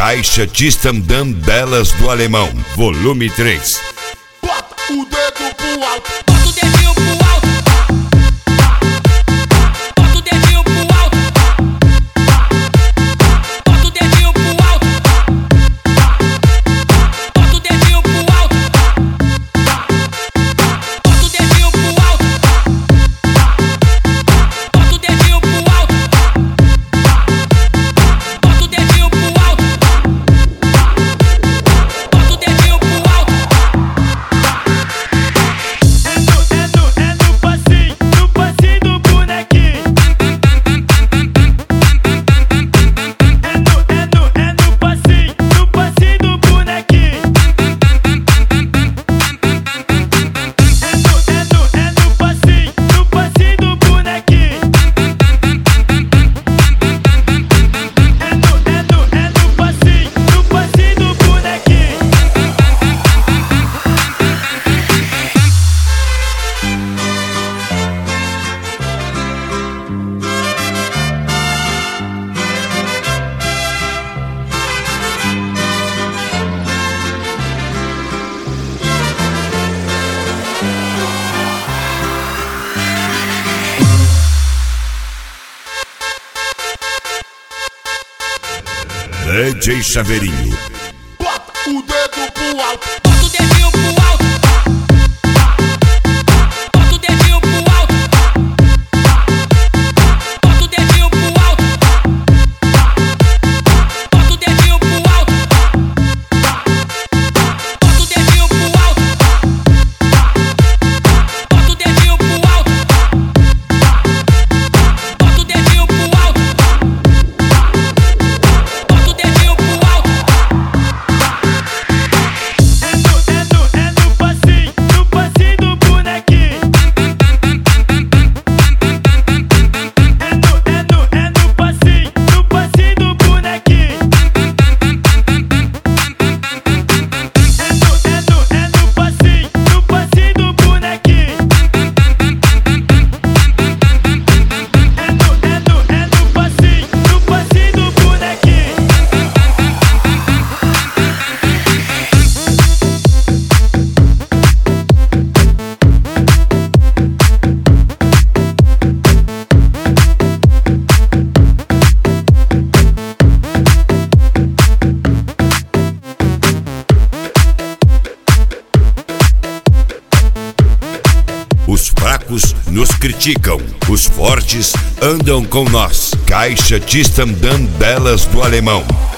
Caixa Tistandam Belas do Alemão, volume 3. Bota o dedo pro alto. Bota o dedinho pro alto. Bota o dedinho pro alto. Bota o dedinho pro alto. Bota o dedinho pro alto. Bota o dedinho pro alto. Bota o dedinho pro alto. Bota o dedinho pro alto. Bota o dedinho pro alto. DJ Chaveirinho. Bota o dedo pro alto. Bota o dedinho pro alto. Bota o dedinho pro alto. Bota o dedinho pro alto. Bota o dedinho pro alto. Bota o dedinho pro alto. Bota o dedinho pro alto. Bota o dedinho pro alto. Bota o dedinho pro alto. Os fracos nos criticam, os fortes andam com nós. Caixa Tistandam Belas do Alemão.